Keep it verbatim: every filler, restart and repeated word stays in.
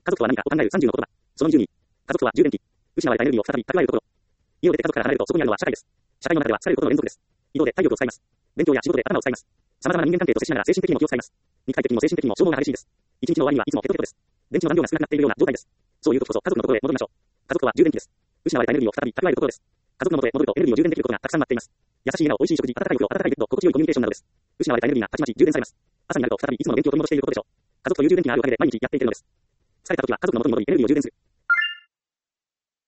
家族とは何かを考えるさんじゅうの言葉。そのにじゅうに。家族とは充電器。失われたエネルギーを再び蓄えるところ。家を出て家族から離れるとそこにあるのは社会です。社会の中では疲れることの連続です。移動で体力を使います。勉強や仕事で頭を使います。様々な人間関係と接しながら精神的にも気を使います。肉体的にも精神的にも消耗が激しいです。一日の終わりにはいつもヘトヘトです。電池の残量が少なくなっているような状態です。そういう時こそ家族のところへ戻りましょう。家族とは充電器です。失われたエネルギーを再び蓄えるところです。家族の元へ戻るとエネルギーを充電できることがたくさん待っています。優しい笑顔、美味しい食事、温かいお風呂、温かいベッド、心地よいコミュニケーションなどです。失われたエネルギーがたちまち充電されます。朝になると再びいつもの元気を取り戻していることでしょう。家族という充電器があるおかげで毎日やっていけるのです。疲れた時は家族の元に戻りエネルギーを充電する。